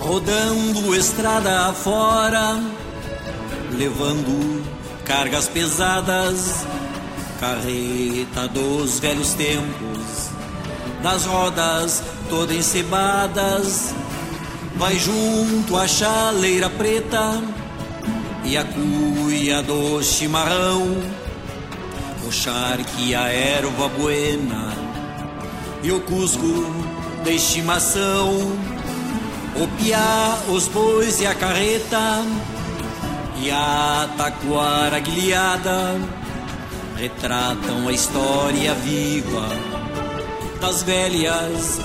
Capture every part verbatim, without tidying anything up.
rodando estrada afora, levando cargas pesadas, carreta dos velhos tempos, das rodas todas encebadas, vai junto à chaleira preta e a cuia do chimarrão, o charque, a erva buena e o cusco de estimação, o piá, os bois e a carreta e a taquara guilhada retratam a história viva das velhas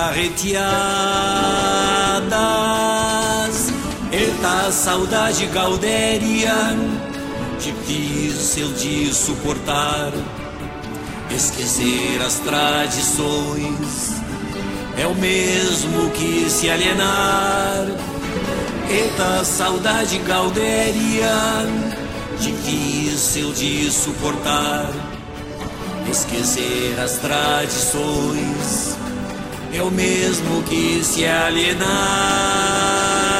carreteadas. Eita saudade gaudéria, difícil de suportar. Esquecer as tradições é o mesmo que se alienar. Eita saudade gaudéria, difícil de suportar. Esquecer as tradições é o mesmo que se alienar.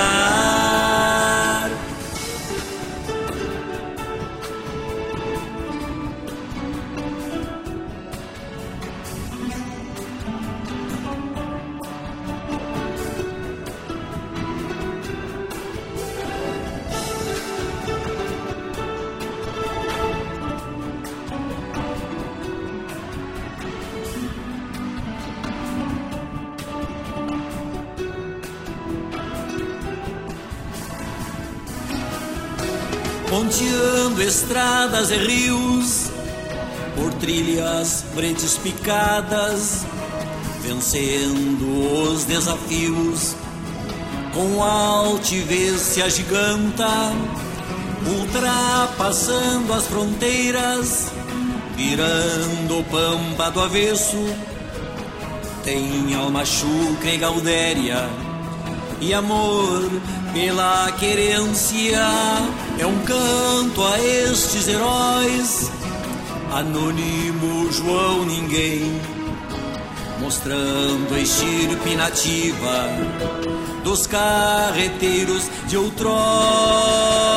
Ponteando estradas e rios, por trilhas verdes picadas, vencendo os desafios, com altivez se agiganta, ultrapassando as fronteiras, virando pampa do avesso, tem alma chucra e gaudéria, e amor pela querência. É um canto a estes heróis, anônimo João Ninguém, mostrando a estirpe nativa dos carreteiros de outrora.